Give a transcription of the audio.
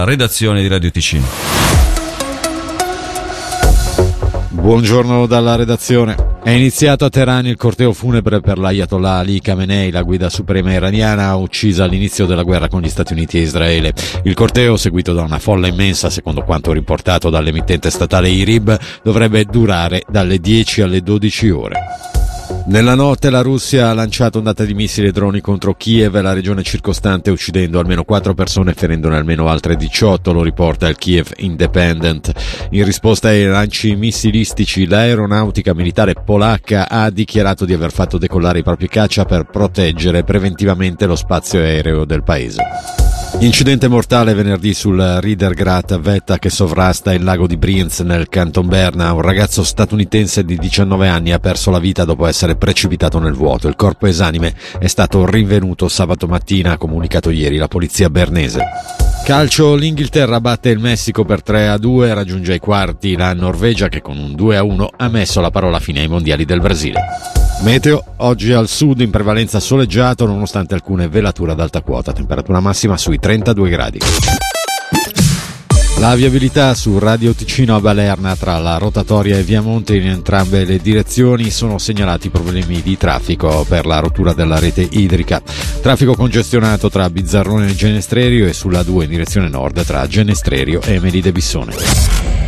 redazione di Radio Ticino. Buongiorno dalla redazione. È iniziato a Teheran il corteo funebre per l'Ayatollah Ali Khamenei, la guida suprema iraniana uccisa all'inizio della guerra con gli Stati Uniti e Israele. Il corteo, seguito da una folla immensa, secondo quanto riportato dall'emittente statale IRIB, dovrebbe durare dalle 10 alle 12 ore. Nella notte la Russia ha lanciato ondate di missili e droni contro Kiev e la regione circostante, uccidendo almeno 4 persone e ferendone almeno altre 18, lo riporta il Kiev Independent. In risposta ai lanci missilistici, l'aeronautica militare polacca ha dichiarato di aver fatto decollare i propri caccia per proteggere preventivamente lo spazio aereo del paese. Incidente mortale venerdì sul Riedergrat, vetta che sovrasta il lago di Brienz nel Canton Berna. Un ragazzo statunitense di 19 anni ha perso la vita dopo essere precipitato nel vuoto. Il corpo esanime è stato rinvenuto sabato mattina, ha comunicato ieri la polizia bernese. Calcio, l'Inghilterra batte il Messico per 3-2, raggiunge ai quarti la Norvegia che con un 2-1 ha messo la parola fine ai mondiali del Brasile. Meteo, oggi al sud in prevalenza soleggiato nonostante alcune velature ad alta quota, temperatura massima sui 32 gradi. La viabilità su Radio Ticino a Balerna tra la rotatoria e Viamonte in entrambe le direzioni, sono segnalati problemi di traffico per la rottura della rete idrica. Traffico congestionato tra Bizzarrone e Genestrerio e sulla 2 in direzione nord tra Genestrerio e Melide Bissone.